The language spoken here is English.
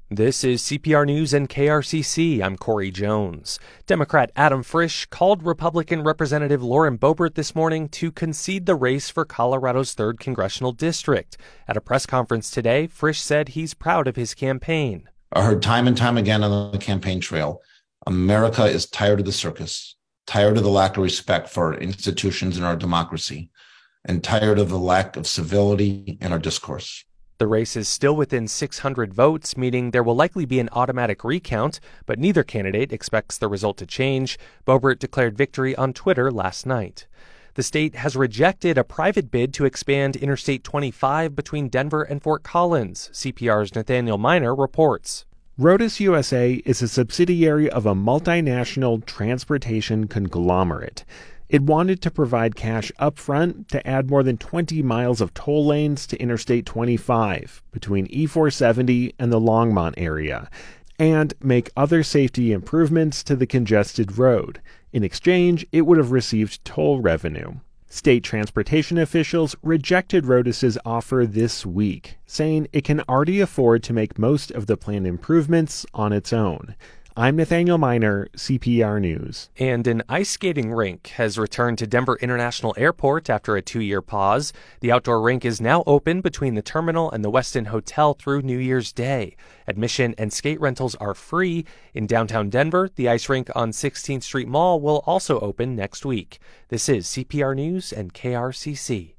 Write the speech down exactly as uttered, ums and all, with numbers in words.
This is C P R News and K R C C. I'm Corey Jones. Democrat Adam Frisch called Republican Representative Lauren Boebert this morning to concede the race for Colorado's third congressional district. At a press conference today, Frisch said he's proud of his campaign. I heard time and time again on the campaign trail, America is tired of the circus, tired of the lack of respect for our institutions and our democracy, and tired of the lack of civility in our discourse. The race is still within six hundred votes, meaning there will likely be an automatic recount, but neither candidate expects the result to change. Boebert declared victory on Twitter last night. The state has rejected a private bid to expand Interstate twenty-five between Denver and Fort Collins. C P R's Nathaniel Miner reports. Rodas U S A is a subsidiary of a multinational transportation conglomerate. It wanted to provide cash up front to add more than twenty miles of toll lanes to Interstate twenty-five between E four seventy and the Longmont area, and make other safety improvements to the congested road. In exchange, it would have received toll revenue. State transportation officials rejected Rodas's offer this week, saying it can already afford to make most of the planned improvements on its own. I'm Nathaniel Miner, C P R News. And an ice skating rink has returned to Denver International Airport after a two-year pause. The outdoor rink is now open between the terminal and the Westin Hotel through New Year's Day. Admission and skate rentals are free. In downtown Denver, the ice rink on sixteenth Street Mall will also open next week. This is C P R News and K R C C.